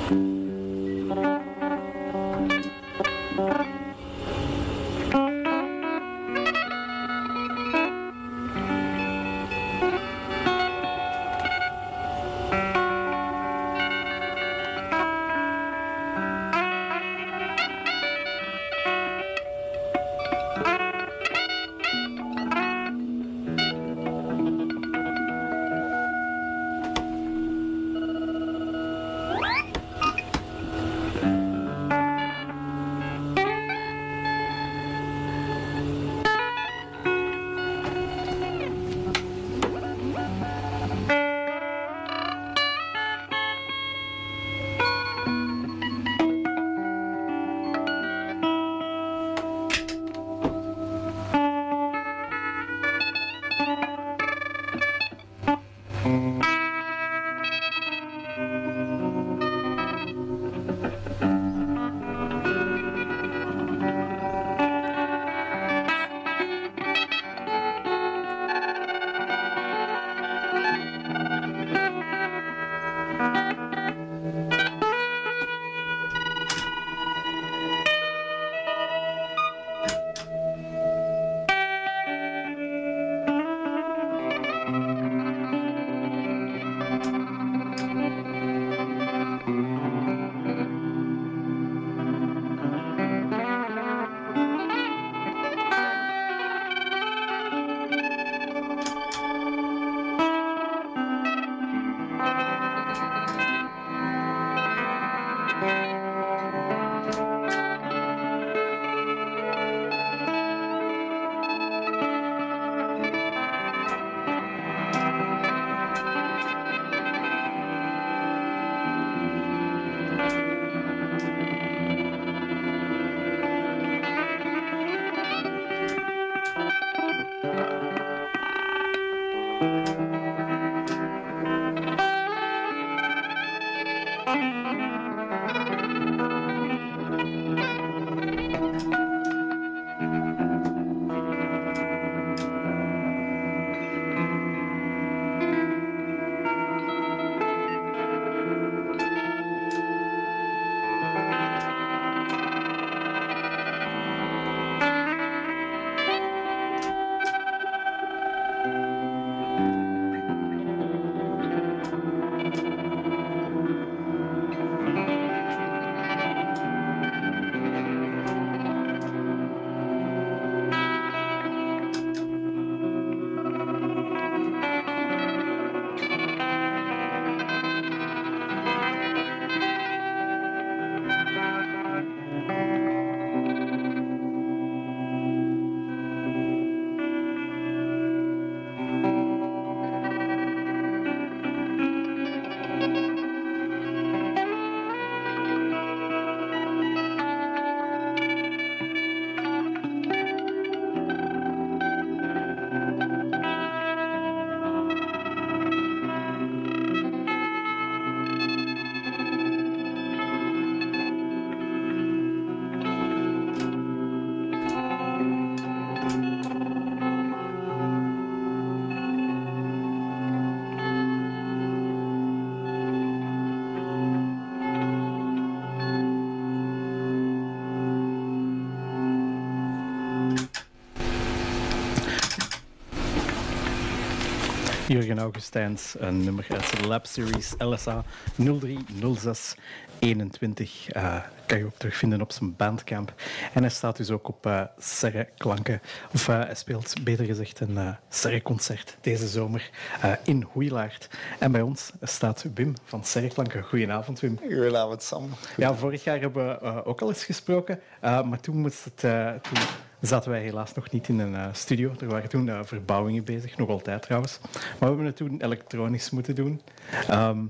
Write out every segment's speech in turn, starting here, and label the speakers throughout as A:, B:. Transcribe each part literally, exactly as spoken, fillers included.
A: Jurgen Augustijns, een nummer uit zijn Lab Series L S A nul drie nul zes eenentwintig. Uh, kan je ook terugvinden op zijn Bandcamp. En hij staat dus ook op uh, Serre-klanken. Of uh, hij speelt, beter gezegd, een uh, Serre-concert deze zomer uh, in Hoeilaard. En bij ons staat Wim van Serre-klanken. Goedenavond, Wim.
B: Goedenavond, Sam.
A: Ja, vorig jaar hebben we uh, ook al eens gesproken. Uh, maar toen moest het... Uh, toen zaten wij helaas nog niet in een uh, studio. Er waren toen uh, verbouwingen bezig, nog altijd trouwens. Maar we hebben het toen elektronisch moeten doen. Um,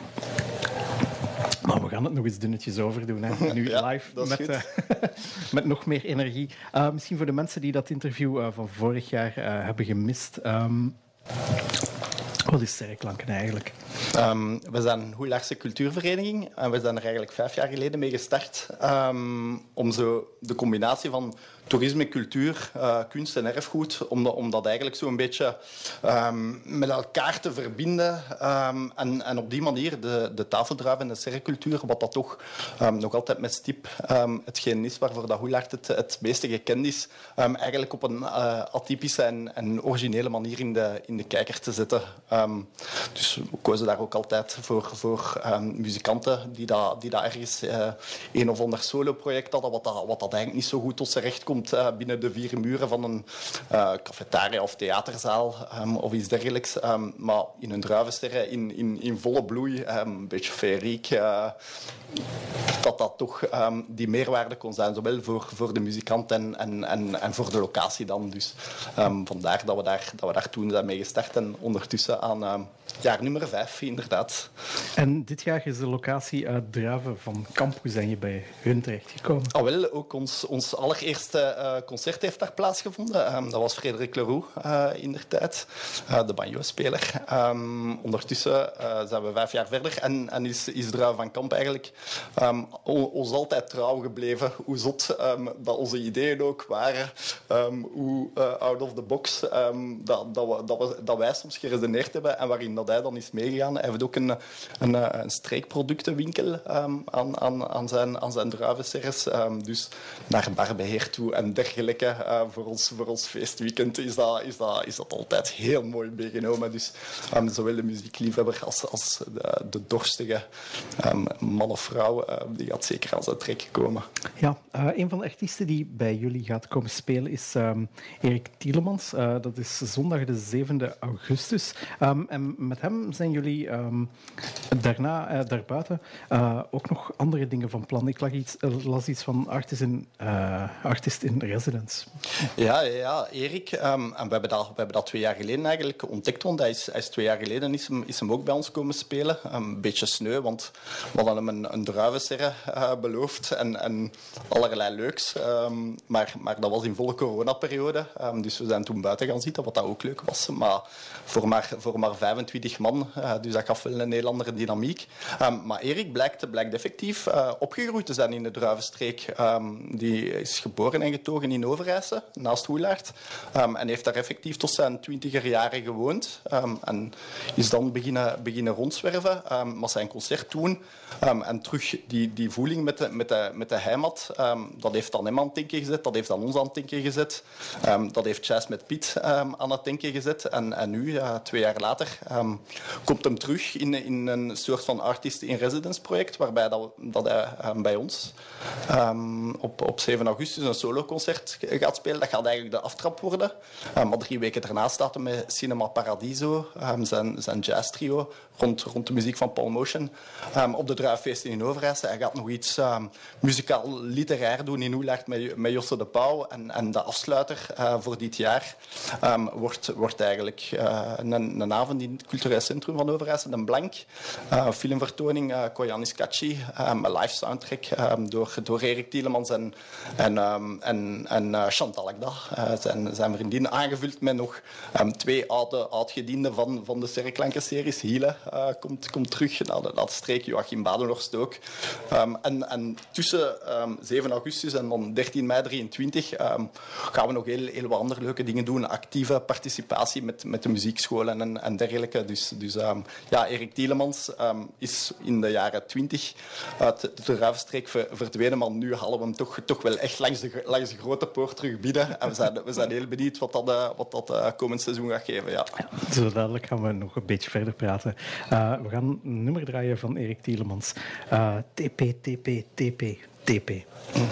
A: maar we gaan het nog eens dunnetjes overdoen. Hè. Nu
B: ja,
A: live met, uh, met nog meer energie. Uh, misschien voor de mensen die dat interview uh, van vorig jaar uh, hebben gemist. Um, wat is Serre-klanken eigenlijk?
B: Um, we zijn een Hoeilaardse cultuurvereniging en we zijn er eigenlijk vijf jaar geleden mee gestart um, om zo de combinatie van toerisme, cultuur, uh, kunst en erfgoed, om, de, om dat eigenlijk zo'n beetje um, met elkaar te verbinden um, en, en op die manier de, de tafeldruif en de serrecultuur, wat dat toch um, nog altijd met stip um, hetgeen is waarvoor dat Hoelaert het, het meeste gekend is, um, eigenlijk op een uh, atypische en, en originele manier in de, in de kijker te zetten. Um, dus we kozen daar ook altijd voor, voor um, muzikanten die dat, die dat ergens uh, een of ander solo-project hadden, wat dat, wat dat eigenlijk niet zo goed tot zijn recht komt uh, binnen de vier muren van een uh, cafetaria of theaterzaal um, of iets dergelijks. Um, maar in een druivensterren, in, in, in volle bloei, um, een beetje feeriek, uh, dat dat toch um, die meerwaarde kon zijn, zowel voor, voor de muzikant en, en, en, en voor de locatie dan. Dus um, vandaar dat we, daar, dat we daar toen zijn mee gestart en ondertussen aan um, jaar nummer vijf, inderdaad.
A: En dit jaar is de locatie uit Druiven van Kamp. Hoe zijn je bij hun terechtgekomen?
B: Oh, wel, ook ons, ons allereerste uh, concert heeft daar plaatsgevonden. Um, dat was Frederik Leroux uh, in der tijd, uh, de banjo-speler. Um, ondertussen uh, zijn we vijf jaar verder en, en is, is Druiven van Kamp eigenlijk um, ons altijd trouw gebleven. Hoe zot um, dat onze ideeën ook waren. Um, hoe uh, out of the box um, dat, dat, we, dat, we, dat wij soms geredeneerd hebben en waarin dat hij dan is meegegaan. Hij heeft ook een, een, een streekproductenwinkel um, aan, aan, aan zijn, aan zijn druivenserres. Um, dus naar barbeheer toe en dergelijke. Uh, voor, ons, voor ons feestweekend is dat, is, dat, is dat altijd heel mooi meegenomen. Dus um, zowel de muziekliefhebber als, als de, de dorstige um, man of vrouw, uh, die gaat zeker aan zijn trek komen.
A: Ja, uh, een van de artiesten die bij jullie gaat komen spelen is um, Erik Tielemans. Uh, dat is zondag de zevende augustus. Um, en met hem zijn jullie um, daarna, uh, daarbuiten, uh, ook nog andere dingen van plan. Ik las iets, uh, las iets van artist in, uh, artist in residence.
B: Ja, ja, Erik. Um, en we hebben, dat, we hebben dat twee jaar geleden eigenlijk ontdekt. Want hij is, hij is twee jaar geleden is hem, is hem ook bij ons komen spelen. Een beetje sneu, want we hadden hem een, een druivenserre uh, beloofd en, en allerlei leuks. Um, maar, maar dat was in volle coronaperiode. Um, dus we zijn toen buiten gaan zitten, wat dat ook leuk was. Maar voor maar, voor maar vijfentwintig man, uh, dus dat gaf wel een heel andere dynamiek. Um, maar Erik blijkt, blijkt effectief uh, opgegroeid te zijn in de druivenstreek. Um, die is geboren en getogen in Overijse, naast Hoelaert. Um, en heeft daar effectief tot zijn twintiger jaren gewoond. Um, en is dan beginnen, beginnen rondzwerven. Um, maar zijn concert toen um, en terug die, die voeling met de, met de, met de heimat, um, dat heeft dan hem aan het denken gezet, dat heeft dan ons aan het denken gezet. Um, dat heeft Jazz met Piet um, aan het denken gezet. En, en nu, uh, twee jaar later, um, komt hem terug in, in een soort van artist in residence project, waarbij dat, dat hij um, bij ons um, op, op zeven augustus een soloconcert gaat spelen. Dat gaat eigenlijk de aftrap worden. Um, maar drie weken daarna staat hij met Cinema Paradiso, um, zijn, zijn jazztrio, rond, rond de muziek van Paul Motion, um, op de druiffeesten in Overijse. Hij gaat nog iets um, muzikaal-literair doen in Hoelaert met, met Josse de Pauw. En, en de afsluiter uh, voor dit jaar um, wordt, wordt eigenlijk uh, een, een avond in het cultureel centrum van Overijse, een blank. Uh, filmvertoning, uh, Koyanis Kachi, um, een live soundtrack um, door, door Erik Tielemans en, en, um, en, en uh, Chantal Akda, uh, zijn, zijn vriendin, aangevuld met nog um, twee oude oudgedienden van, van de Sterrenklanken-series. Hiele uh, komt, komt terug naar de, naar de streek, Joachim Badenhorst ook. Um, en, en tussen um, zeven augustus en dan dertien mei drieëntwintig um, gaan we nog heel, heel wat andere leuke dingen doen. Actieve participatie met, met de muziekscholen en, en dergelijke. Dus, dus um, ja, Erik Tielemans um, is in de jaren twintig uit de druivenstreek verdwenen, maar nu halen we hem toch, toch wel echt langs de, langs de grote poort terug binnen. En we zijn, we zijn heel benieuwd wat dat, uh, wat dat uh, komend seizoen gaat geven. Ja.
A: Ja, zo dadelijk gaan we nog een beetje verder praten. Uh, we gaan een nummer draaien van Erik Tielemans. Uh, T P, T P, T P, T P. Mm.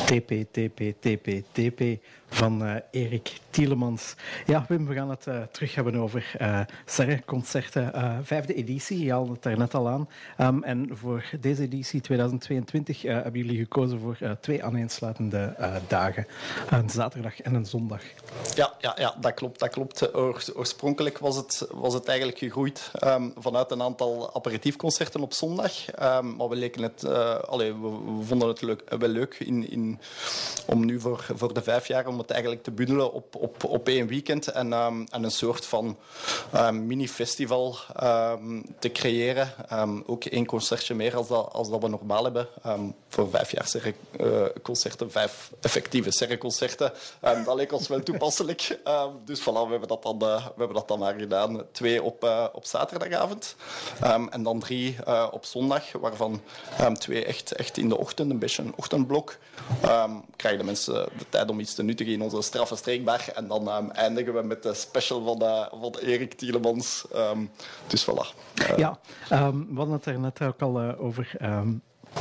A: T P, T P, T P, T P van uh, Erik Tielemans. Ja, Wim, we gaan het uh, terug hebben over uh, Serre-concerten. Uh, vijfde editie, je haalde het daar net al aan. Um, en voor deze editie tweeduizend tweeëntwintig uh, hebben jullie gekozen voor uh, twee aaneensluitende uh, dagen. Een zaterdag en een zondag.
B: Ja, ja, ja dat klopt. Dat klopt. Oor, oorspronkelijk was het, was het eigenlijk gegroeid um, vanuit een aantal aperitiefconcerten op zondag. Um, maar we, leken het, uh, allee, we, we vonden het leuk, wel leuk in, in, om nu voor, voor de vijf jaar om het eigenlijk te bundelen op, op, op één weekend en, um, en een soort van um, mini-festival um, te creëren. Um, ook één concertje meer als dat, als dat we normaal hebben. Um, voor vijf jaar serre-concerten, uh, vijf effectieve serre-concerten. Um, dat leek ons wel toepasselijk. Um, dus voilà, we hebben dat dan, uh, we hebben dat dan maar gedaan. Twee op, uh, op zaterdagavond um, en dan drie uh, op zondag, waarvan um, twee echt, echt in de ochtend, een beetje een ochtendblok. Um, krijgen de mensen de tijd om iets te nuttigen in onze straffe streekbar. En dan um, eindigen we met de special van, uh, van Erik Tielemans. Um, dus voilà. Uh,
A: ja, um, we hadden het er net ook al uh, over... Um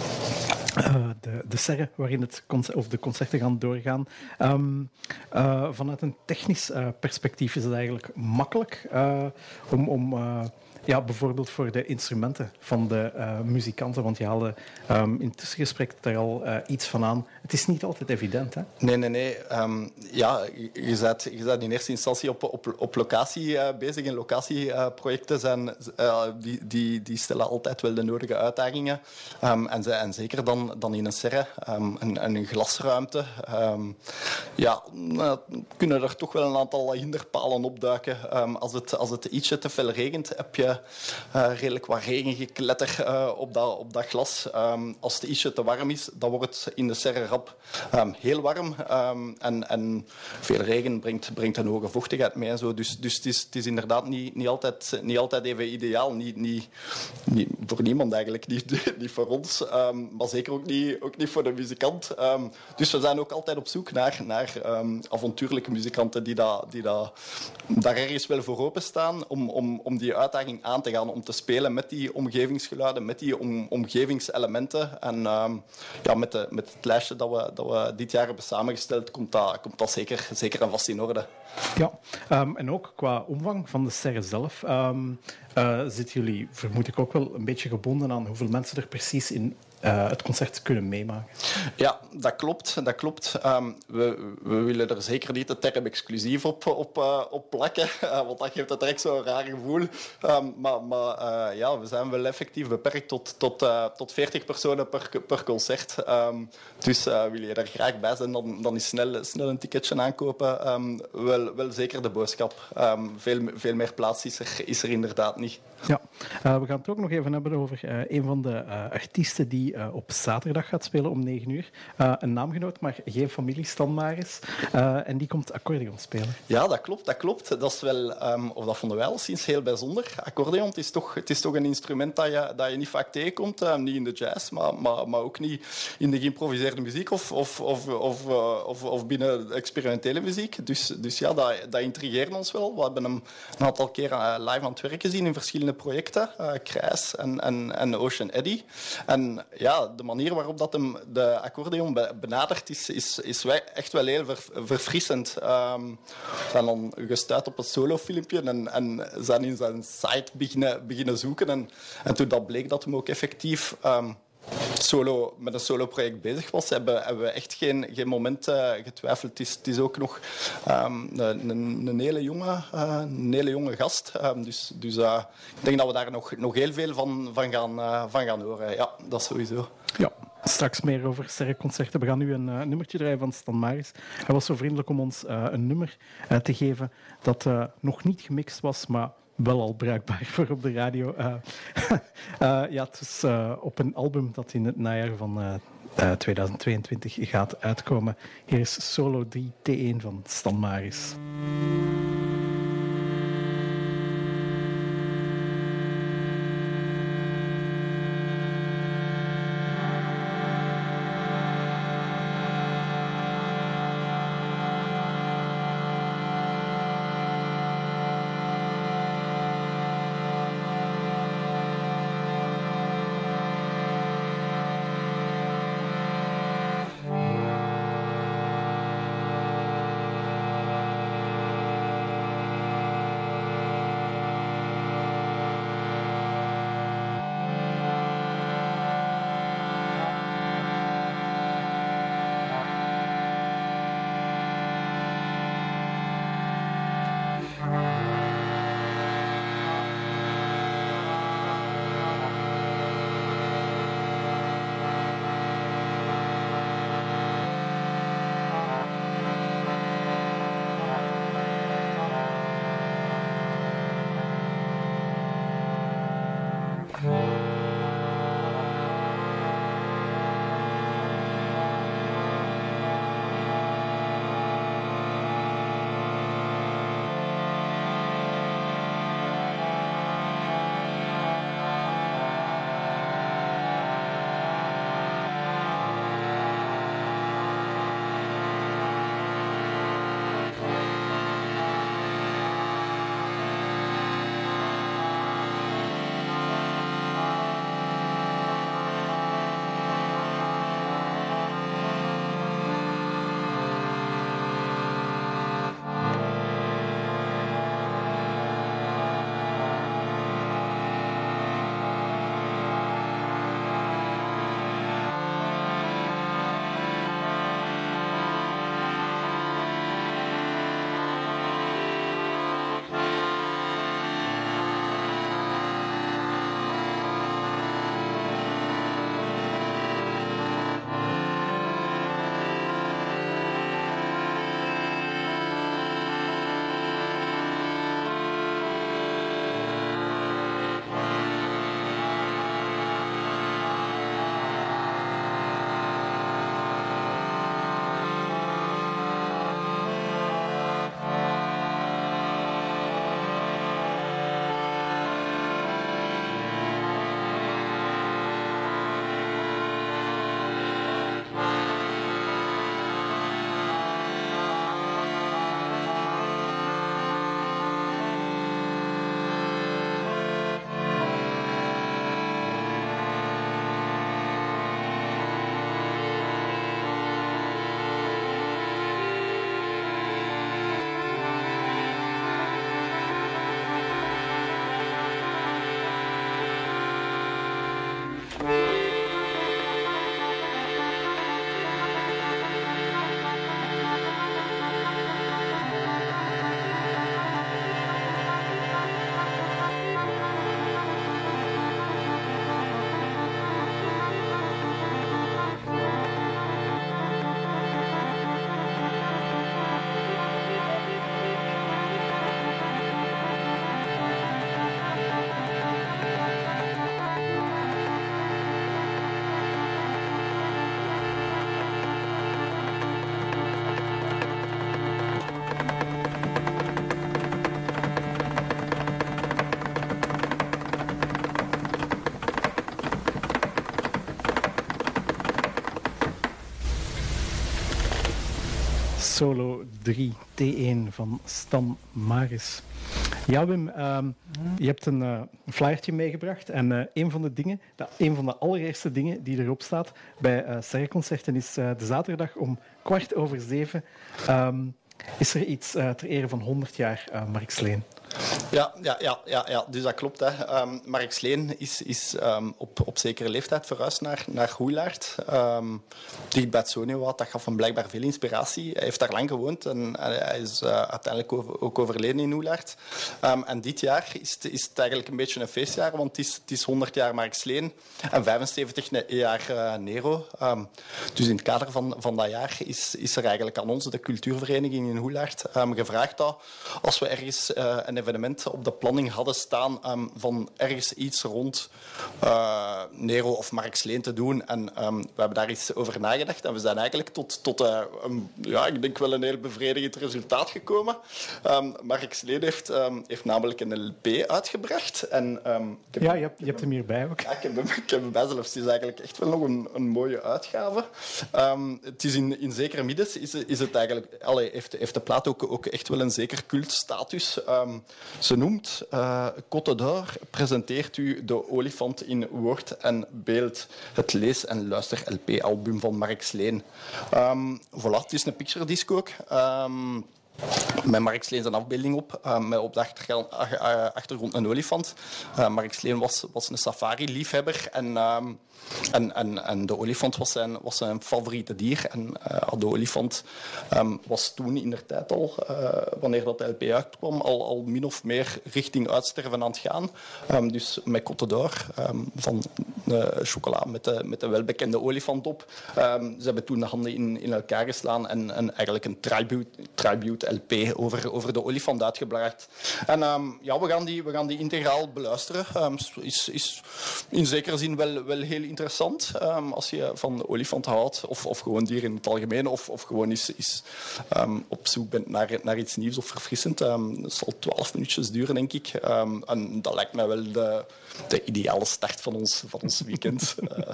A: Uh, de, de serre waarin het concert, of de concerten gaan doorgaan. Um, uh, vanuit een technisch uh, perspectief is het eigenlijk makkelijk uh, om... om uh, ja, bijvoorbeeld voor de instrumenten van de uh, muzikanten, want je haalde um, in het tussengesprek daar al uh, iets van aan. Het is niet altijd evident, hè?
B: Nee, nee, nee. Um, ja, je bent, je bent in eerste instantie op, op, op locatie uh, bezig en locatieprojecten uh, zijn, uh, die, die, die stellen altijd wel de nodige uitdagingen. Um, en, ze, en zeker dan, dan in een serre, um, een, een glasruimte. Um, ja, uh, kunnen er toch wel een aantal hinderpalen opduiken. Um, als, het, als het ietsje te veel regent, heb je Uh, redelijk wat regengekletter uh, op, dat, op dat glas. Um, als het ietsje te warm is, dan wordt het in de serre rap um, heel warm. Um, en, en veel regen brengt, brengt een hoge vochtigheid mee. En zo. Dus, dus het, is, het is inderdaad niet, niet, altijd, niet altijd even ideaal. Niet, niet, niet, voor niemand eigenlijk. Niet, niet voor ons. Um, maar zeker ook niet, ook niet voor de muzikant. Um, dus we zijn ook altijd op zoek naar, naar um, avontuurlijke muzikanten die, dat, die dat, daar ergens wel voor openstaan om, om, om die uitdaging aan te gaan, om te spelen met die omgevingsgeluiden, met die om, omgevingselementen. En um, ja, met, de, met het lijstje dat we, dat we dit jaar hebben samengesteld, komt dat, komt dat zeker, zeker en vast in orde.
A: Ja, um, en ook qua omvang van de serre zelf um, uh, zitten jullie, vermoed ik, ook wel een beetje gebonden aan hoeveel mensen er precies in Uh, het concert kunnen meemaken.
B: Ja, dat klopt. Dat klopt. Um, we, we willen er zeker niet de term exclusief op, op, uh, op plakken, uh, want dat geeft het direct zo'n raar gevoel. Um, maar maar uh, ja, we zijn wel effectief beperkt tot, tot, uh, tot veertig personen per, per concert. Um, dus uh, wil je er graag bij zijn, dan, dan is snel, snel een ticketje aankopen um, wel, wel zeker de boodschap. Um, veel, veel meer plaats is er, is er inderdaad niet.
A: Ja, uh, we gaan het ook nog even hebben over uh, een van de uh, artiesten die uh, op zaterdag gaat spelen om negen uur. Uh, een naamgenoot, maar geen familiestand maar is. Uh, en die komt accordeon spelen.
B: Ja, dat klopt. Dat klopt. Dat is wel, um, of dat vonden wij al sinds heel bijzonder. Accordeon, het is toch, het is toch een instrument dat je, dat je niet vaak tegenkomt. Uh, niet in de jazz, maar, maar, maar ook niet in de geïmproviseerde muziek of, of, of, of, uh, of, of binnen experimentele muziek. Dus, dus ja, dat, dat intrigeert ons wel. We hebben hem een aantal keer uh, live aan het werk gezien in verschillende projecten. Uh, Krijs en, en, en Ocean Eddy. En ja, de manier waarop dat hem de accordeon benadert is, is, is echt wel heel ver, verfrissend. Um, we zijn dan gestuurd op een solofilmpje en, en zijn in zijn site beginnen, beginnen zoeken. En, en toen dat bleek dat hem ook effectief um, solo, met een solo-project bezig was, hebben, hebben we echt geen, geen moment uh, getwijfeld. Het is, het is ook nog um, een, een, een, hele jonge, uh, een hele jonge gast. Um, dus dus uh, ik denk dat we daar nog, nog heel veel van, van, gaan, uh, van gaan horen. Ja, dat sowieso.
A: Ja. Straks meer over serreconcerten. We gaan nu een uh, nummertje draaien van Stan Maris. Hij was zo vriendelijk om ons uh, een nummer uh, te geven dat uh, nog niet gemixt was, maar wel al bruikbaar voor op de radio. Uh, uh, ja, het is uh, op een album dat in het najaar van uh, uh, tweeduizend tweeëntwintig gaat uitkomen. Hier is Solo drie T één van Stan Maris. Solo drie T één van Stan Maris. Ja, Wim, um, je hebt een uh, flyertje meegebracht. En uh, een van de dingen, de, een van de allereerste dingen die erop staat bij uh, Serreconcerten is uh, de zaterdag om kwart over zeven. Um, is er iets uh, ter ere van honderd jaar uh, Mark Sleen?
B: Ja, ja, ja, ja, ja, dus dat klopt. Hè. Um, Mark Sleen is, is um, op, op zekere leeftijd verhuisd naar, naar Hoelaert. Um, dicht bij het Zonewoud. Dat gaf hem blijkbaar veel inspiratie. Hij heeft daar lang gewoond en hij is uh, uiteindelijk over, ook overleden in Hoelaert. Um, en dit jaar is het, is het eigenlijk een beetje een feestjaar, want het is, het is honderd jaar Mark Sleen en vijfenzeventig jaar uh, Nero. Um, dus in het kader van, van dat jaar is, is er eigenlijk aan ons, de cultuurvereniging in Hoelaert, um, gevraagd dat als we ergens uh, een evenement op de planning hadden staan um, van ergens iets rond uh, Nero of Mark Sleen te doen. En um, we hebben daar iets over nagedacht en we zijn eigenlijk tot, tot uh, um, ja, ik denk wel een heel bevredigend resultaat gekomen. Um, Mark Sleen heeft, um, heeft namelijk een L P uitgebracht. En, um,
A: heb, ja, je hebt, je hebt hem hierbij ook.
B: Ja, ik heb hem, ik heb hem bij zelfs. Het is eigenlijk echt wel nog een, een mooie uitgave. Um, het is in, in zekere middens is, is het eigenlijk, allee, heeft, heeft de plaat ook, ook echt wel een zeker cultstatus. Um, Ze noemt uh, Côte d'Or presenteert u de olifant in woord en beeld. Het lees- en luister-L P-album van Mark Sleen. Um, voilà, het is een picture disc ook. Um, met Mark Sleen zijn afbeelding op, uh, met op de achtergrond, uh, achtergrond een olifant. Uh, Mark Sleen was, was een safari-liefhebber en, um, en, en, en de olifant was zijn, was zijn favoriete dier. En uh, de olifant um, was toen in der tijd al, uh, wanneer dat L P uitkwam, al, al min of meer richting uitsterven aan het gaan. Um, dus met Côte d'Or, um, van uh, chocola met de, met de welbekende olifant op. Um, ze hebben toen de handen in, in elkaar geslaan en, en eigenlijk een tribute, tribute L P over, over de olifant uitgebracht. En um, ja, we gaan, die, we gaan die integraal beluisteren. Um, is, is in zekere zin wel, wel heel interessant um, als je van de olifant houdt, of, of gewoon dieren in het algemeen, of, of gewoon is, is um, op zoek bent naar, naar iets nieuws of verfrissend. Um, dat zal twaalf minuutjes duren, denk ik. Um, en dat lijkt mij wel de, de ideale start van ons, van ons weekend. uh,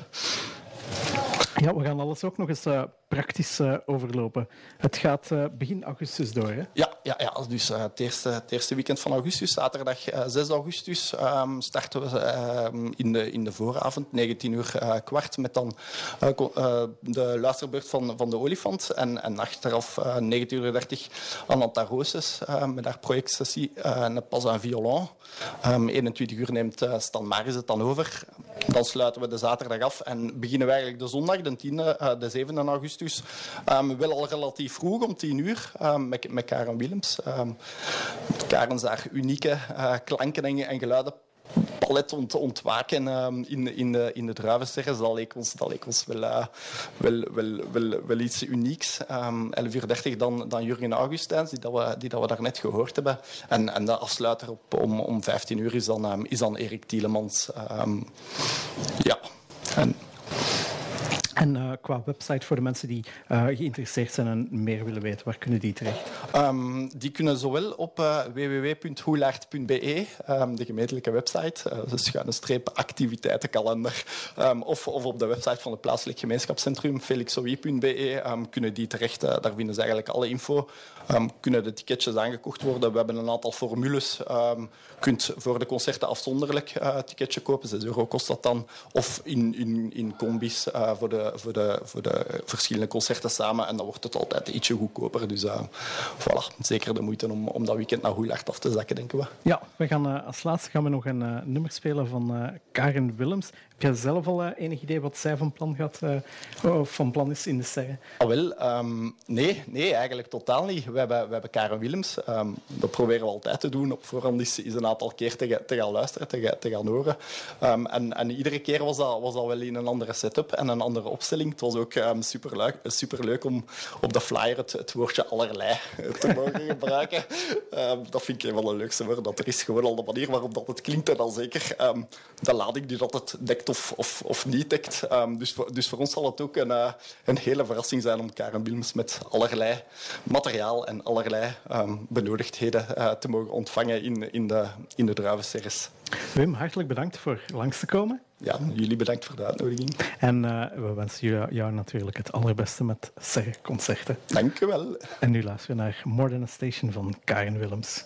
A: Ja, we gaan alles ook nog eens uh, praktisch uh, overlopen. Het gaat uh, begin augustus door, hè?
B: Ja, ja, ja. Dus uh, het, eerste, het eerste weekend van augustus, zaterdag uh, zes augustus, um, starten we uh, in, de, in de vooravond, negentien uur uh, kwart, met dan uh, uh, de luisterbeurt van, van de olifant. En, en achteraf uh, negentien uur dertig Ananta Rooses uh, met haar projectsessie uh, een pas en violon. Um, eenentwintig uur neemt uh, Stan Maris het dan over. Dan sluiten we de zaterdag af en beginnen we eigenlijk de zondag, de tiende, uh, de zevende augustus, um, wel al relatief vroeg, om tien uur, um, met, met Karen Willems. Um, Karen haar unieke uh, klanken en, en geluiden palet ont, ontwaken um, in, in, de, in de druivensterren. Dat leek ons, dat leek ons wel, uh, wel, wel, wel, wel iets unieks. Um, elf uur dertig dan, dan Jurgen Augustijns, die, dat we, die dat we daarnet gehoord hebben. En, en de afsluiter op, om, om vijftien uur is dan, um, is dan Erik Tielemans. Um, ja. En...
A: En uh, qua website voor de mensen die uh, geïnteresseerd zijn en meer willen weten, waar kunnen die terecht?
B: Um, die kunnen zowel op uh, w w w punt hoelaert punt b e, um, de gemeentelijke website, uh, de schuine streep activiteitenkalender, um, of, of op de website van het plaatselijk gemeenschapscentrum felixowie punt b e, um, kunnen die terecht. Uh, daar vinden ze eigenlijk alle info. Um, kunnen de ticketjes aangekocht worden. We hebben een aantal formules. Je um, kunt voor de concerten afzonderlijk uh, een ticketje kopen. zes euro kost dat dan. Of in, in, in combis uh, voor, de, voor, de, voor de verschillende concerten samen. En dan wordt het altijd ietsje goedkoper. Dus uh, voilà, zeker de moeite om, om dat weekend naar Hoelaert af te zakken, denken we.
A: Ja, we gaan, uh, als laatste gaan we nog een uh, nummer spelen van uh, Karen Willems. Heb jij zelf al uh, enig idee wat zij van plan, gaat, uh, of van plan is in de sterren?
B: Ah, wel, um, nee, nee, eigenlijk totaal niet. We hebben, we hebben Karen Willems. Um, dat proberen we altijd te doen. Op voorhand is, is een aantal keer te, te gaan luisteren, te, te gaan horen. Um, en, en iedere keer was dat, was dat wel in een andere setup en een andere opstelling. Het was ook um, superleuk, superleuk om op de flyer het, het woordje allerlei te mogen gebruiken. Um, dat vind ik een van de leukste woorden dat er is. Gewoon al de manier waarop dat het klinkt en dan zeker um, de lading die dat het dekt of, of, of niet dekt. Um, dus, voor, dus voor ons zal het ook een, uh, een hele verrassing zijn om Karen Willems met allerlei materiaal en allerlei um, benodigdheden uh, te mogen ontvangen in, in de, in de druivenserres.
A: Wim, hartelijk bedankt voor langs te komen.
B: Ja, jullie bedankt voor de uitnodiging.
A: En uh, we wensen jou, jou natuurlijk het allerbeste met Serre-concerten.
B: Dank u wel.
A: En nu luisteren we naar More Than a Station van Karen Willems.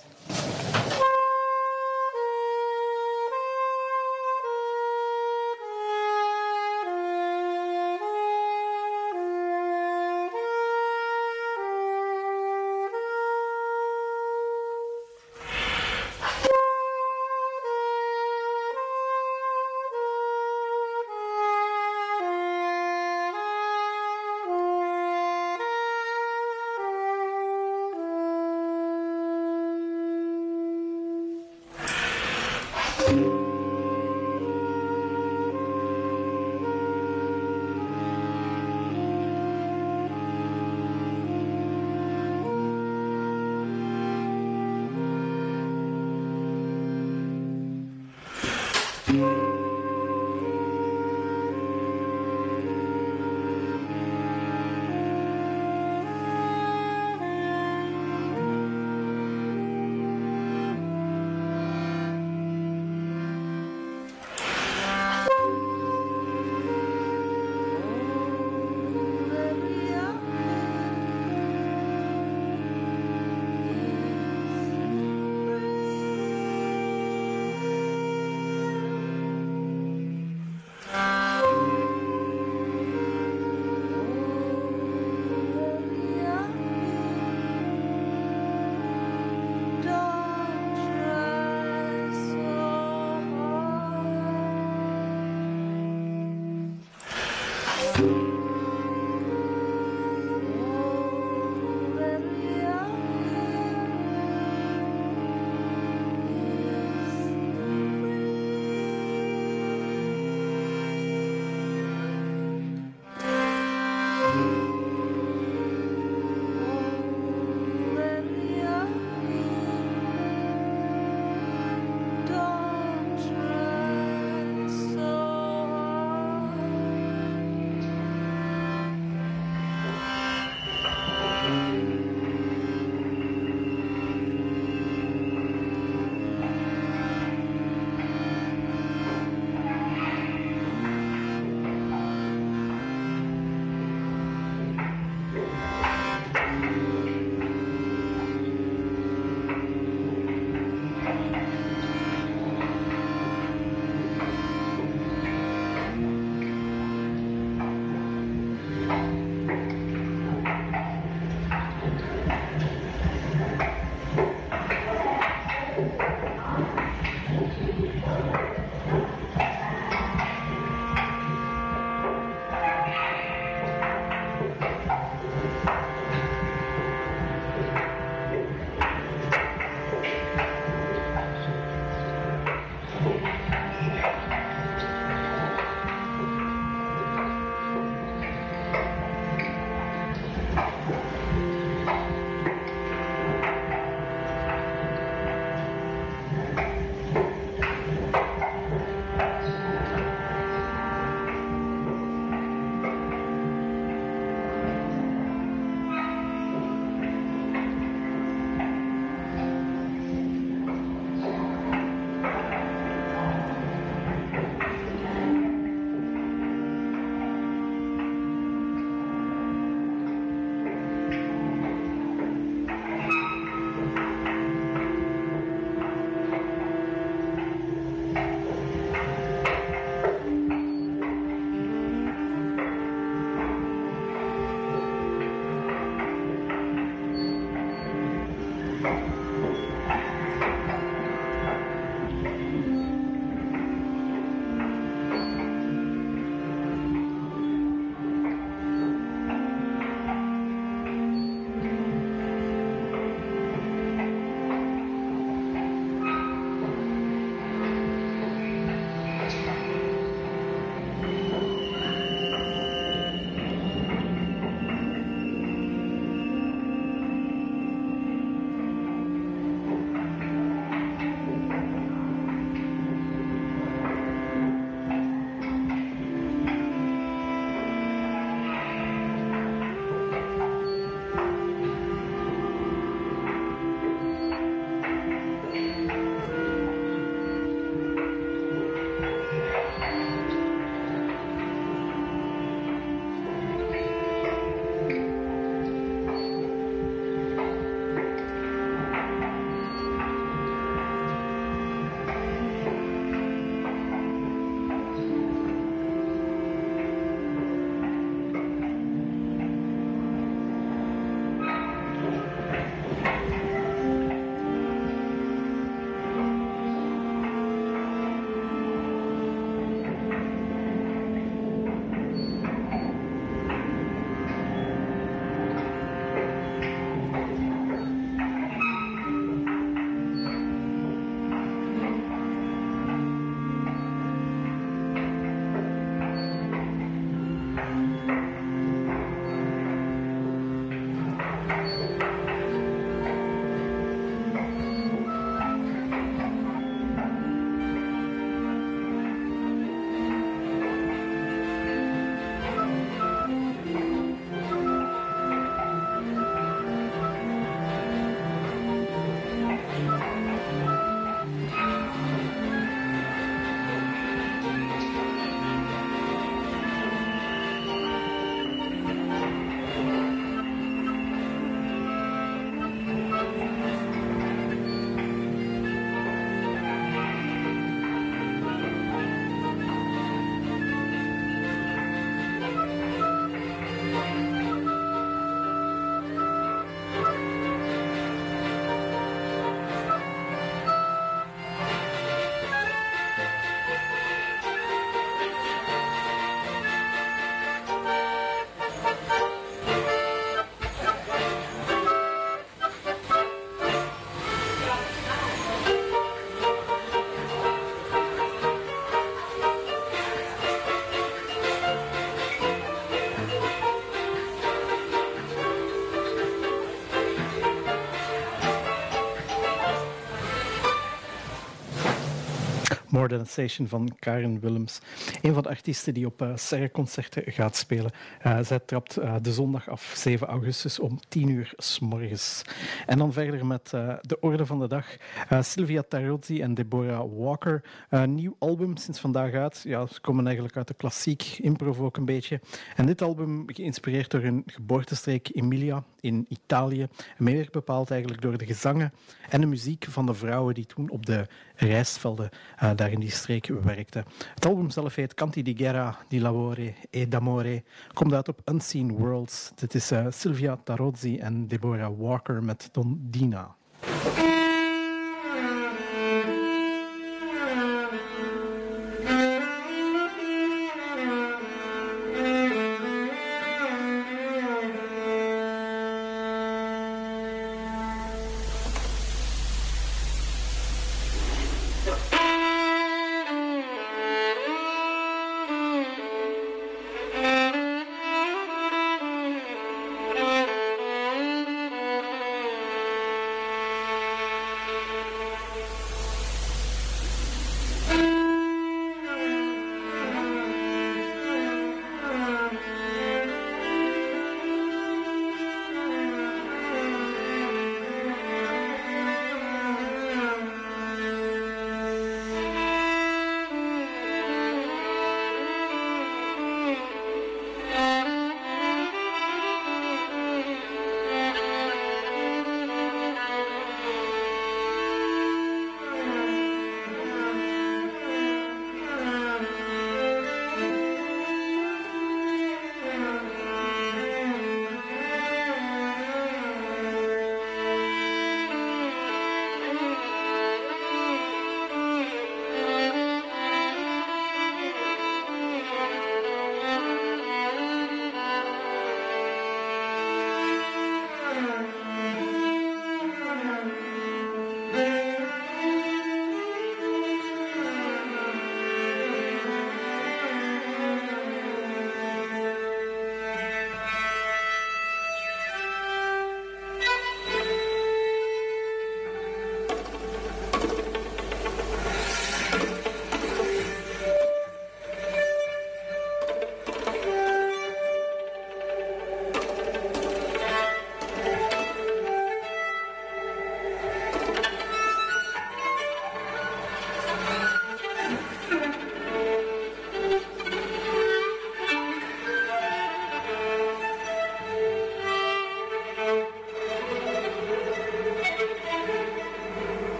A: More Than a Station van Karen Willems. Een van de artiesten die op uh, Serre-concerten gaat spelen. Uh, zij trapt uh, de zondag af, zeven augustus, om tien uur 's morgens. En dan verder met uh, de orde van de dag. Uh, Silvia Tarozzi en Deborah Walker. Uh, nieuw album sinds vandaag uit. Ja, ze komen eigenlijk uit de klassiek, improv ook een beetje. En dit album geïnspireerd door hun geboortestreek Emilia in Italië. En meer bepaald eigenlijk door de gezangen en de muziek van de vrouwen die toen op de rijstvelden uh, daar in die streek werkten. Het album zelf heet Canti di Guerra, di Lavoro e d'Amore. Komt uit op Unseen Worlds. Dit is uh, Silvia Tarozzi en Deborah Walker met Dondina.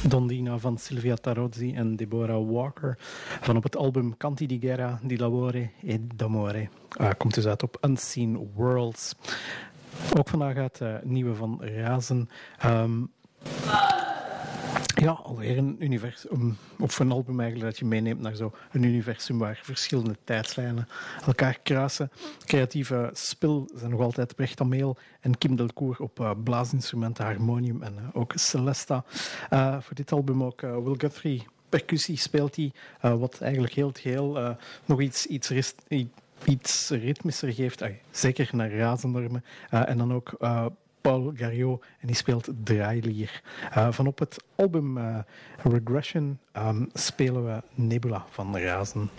A: Dondina van Silvia Tarozzi en Deborah Walker. Van op het album Canti di Guerra, di Lavore e d'Amore. Uh, komt dus uit op Unseen Worlds. Ook vandaag uit uh, nieuwe van Razen. Um, Ja, alweer een universum, of een album eigenlijk dat je meeneemt naar zo een universum waar verschillende tijdslijnen elkaar kruisen. Creatieve spil zijn nog altijd Brecht Ameel en Kim Delcourt op uh, blaasinstrumenten, harmonium en uh, ook Celesta. Uh, voor dit album ook uh, Will Guthrie percussie speelt hij, uh, wat eigenlijk heel het geheel uh, nog iets, iets, rest, iets ritmischer geeft, uh, zeker naar razennormen. Uh, en dan ook Uh, Paul Gariot en die speelt draailier. Uh, van op het album uh, Regression um, spelen we Nebula van Razen.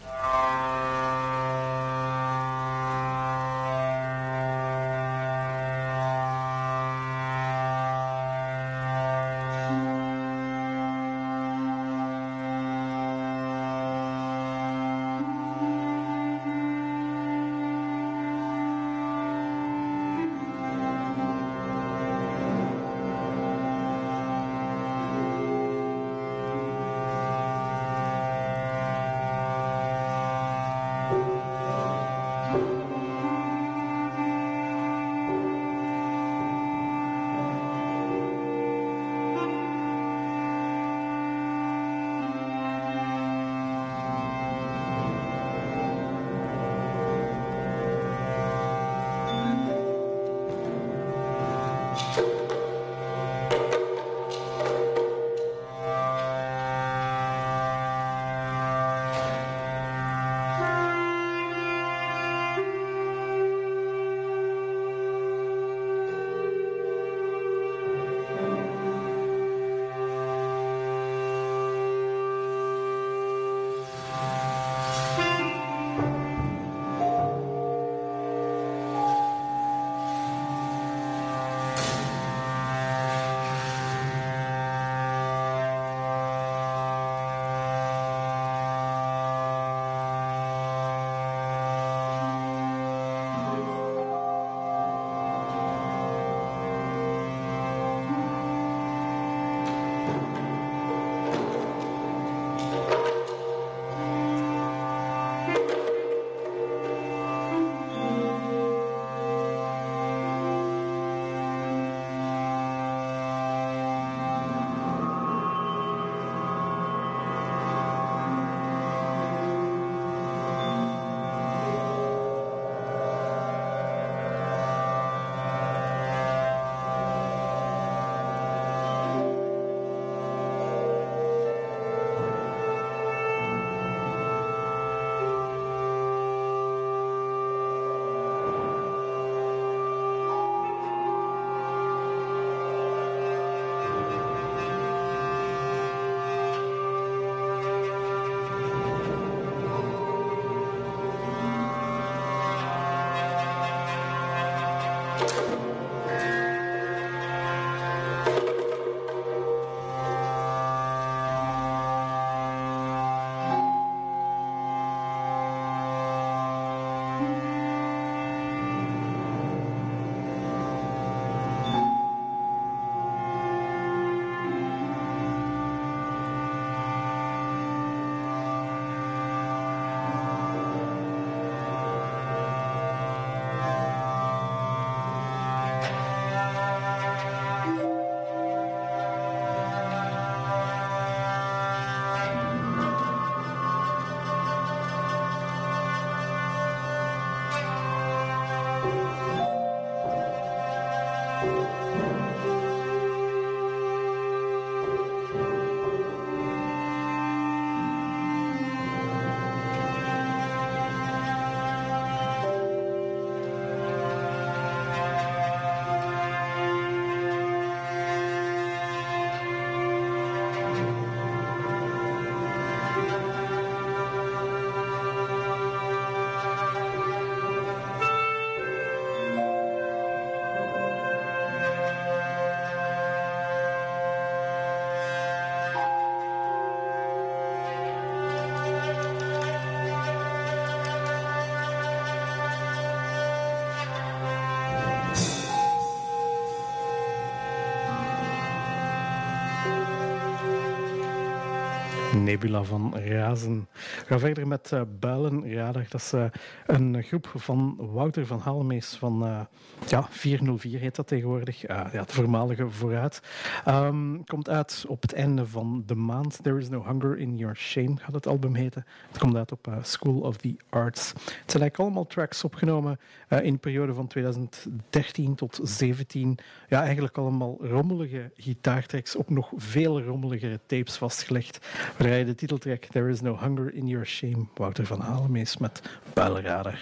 A: Nebula van Razen. We gaan verder met uh, Builenradar. Dat is uh, een groep van Wouter van Hallemees van uh, ja, vierhonderdvier heet dat tegenwoordig. Uh, ja, de voormalige Vooruit. Um, komt uit op het einde van de maand. There is no hunger in your shame gaat het album heten. Het komt uit op uh, School of the Arts. Het zijn eigenlijk allemaal tracks opgenomen uh, in de periode van tweeduizend dertien tot zeventien. Ja, eigenlijk allemaal rommelige gitaartracks op nog veel rommeligere tapes vastgelegd. We draaien de titeltrack There is no hunger in your shame. Wouter van Hallemees met Builenradar.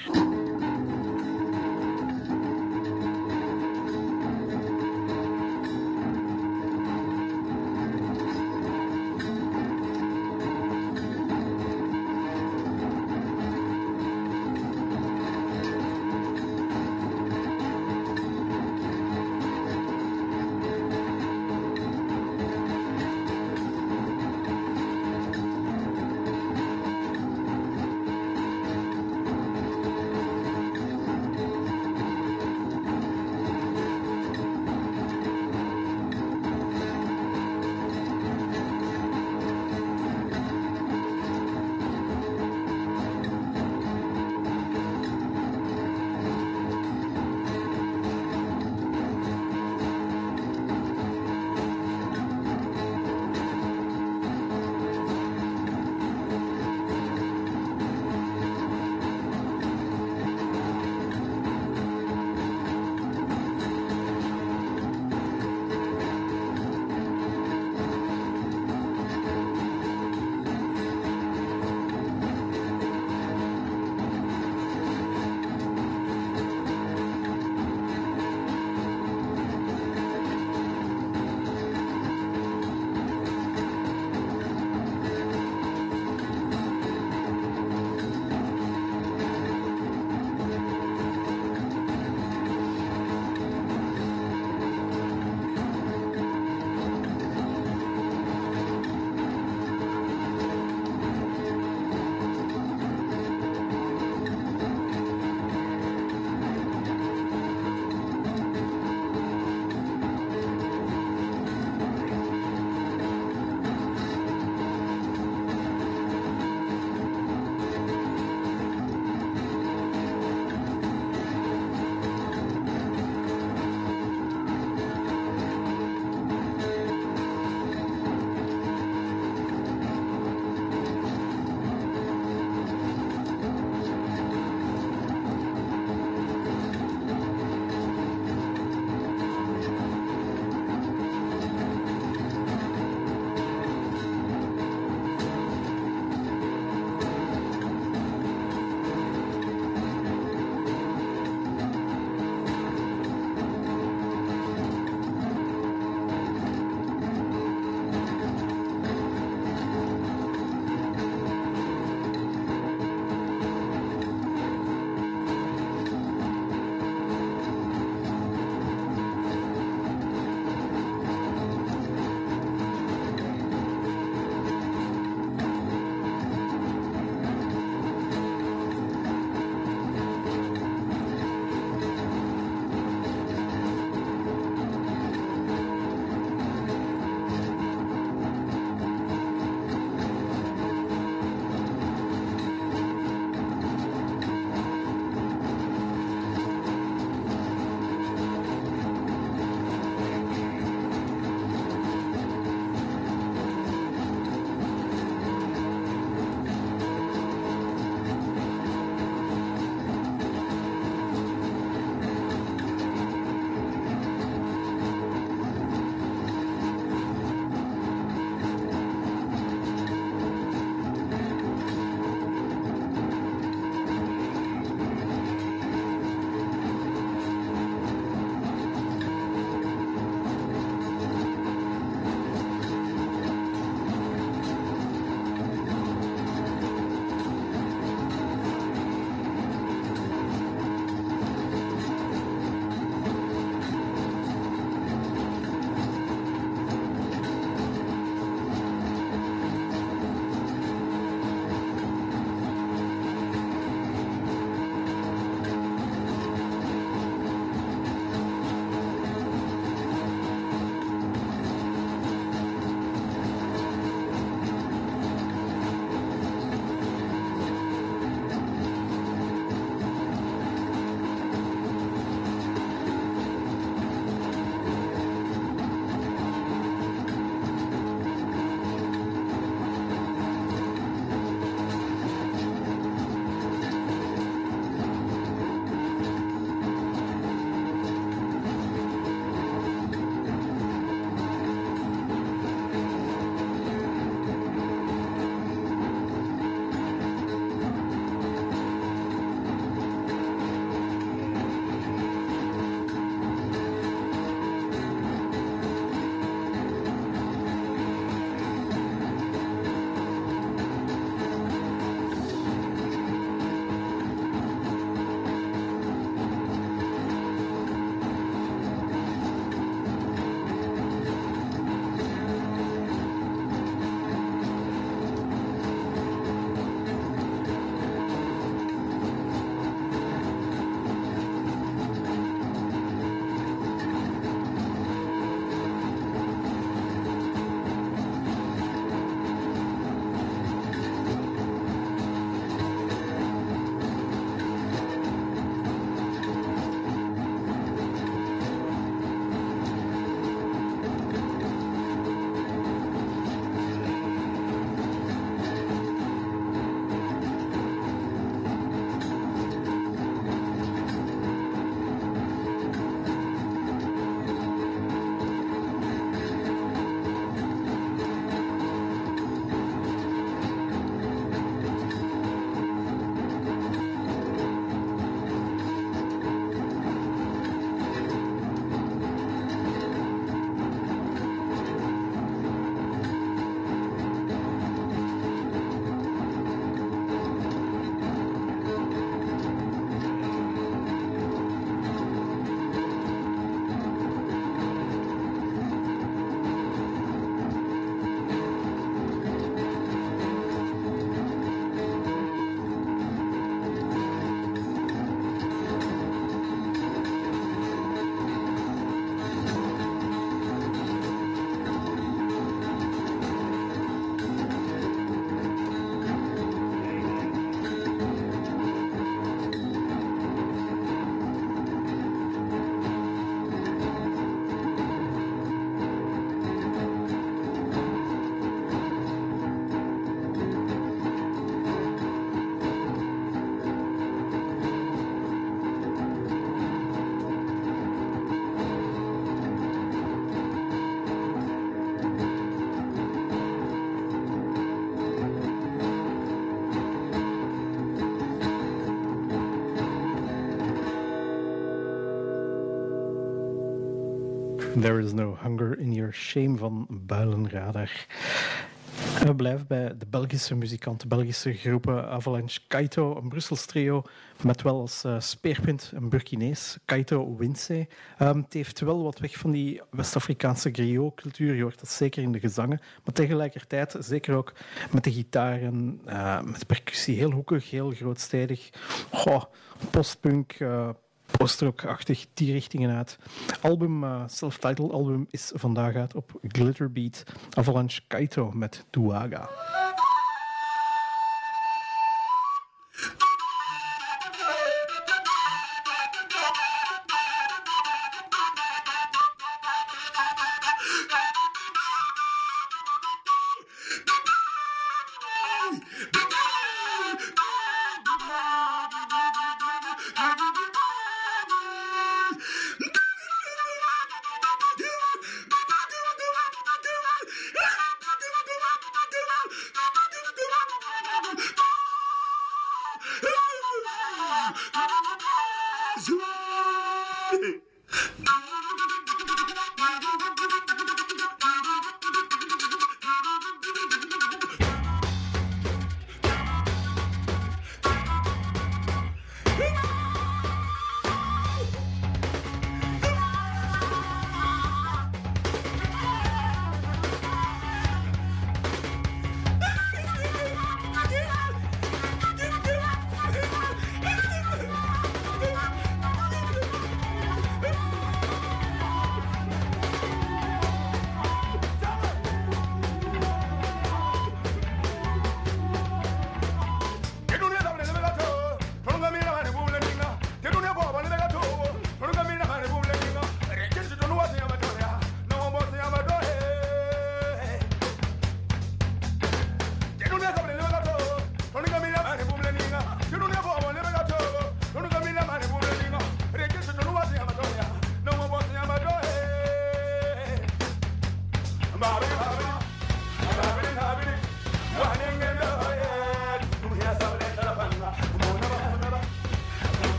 A: There is no hunger in your shame van Builenradar. En we blijven bij de Belgische muzikanten, Belgische groepen Avalanche Kaito, een Brussels trio met wel als uh, speerpunt een Burkinees, Kaito Winsey. Um, het heeft wel wat weg van die West-Afrikaanse griot-cultuur, je hoort dat zeker in de gezangen, maar tegelijkertijd zeker ook met de gitaren, uh, met de percussie, heel hoekig, heel grootstedig. Goh, postpunk, uh, postrock-achtig, die richtingen uit. Album, uh, self-titled album is vandaag uit op Glitterbeat. Avalanche Kaito met Duaga.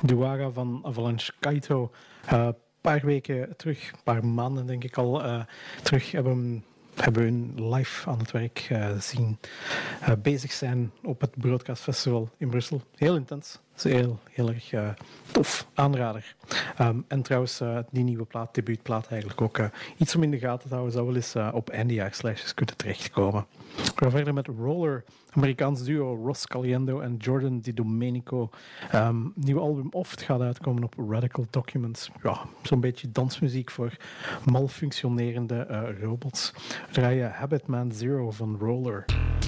A: Duara van Avalanche Kaito. Een uh, paar weken terug, een paar maanden denk ik al, uh, terug hebben, hebben we hun live aan het werk uh, zien uh, bezig zijn op het Broadcast Festival in Brussel. Heel intens. Dat is heel, heel erg uh, tof. Aanrader. Um, en trouwens, uh, die nieuwe plaat, debuutplaat eigenlijk ook uh, iets om in de gaten te houden. Zou wel eens uh, op eindejaarlijstjes kunnen terechtkomen. We gaan verder met Roller. Amerikaans duo Ross Caliendo en Jordan Di Domenico. Um, nieuwe album Oft gaat uitkomen op Radical Documents. Ja, zo'n beetje dansmuziek voor malfunctionerende uh, robots. We draaien Habit Man Zero van Roller.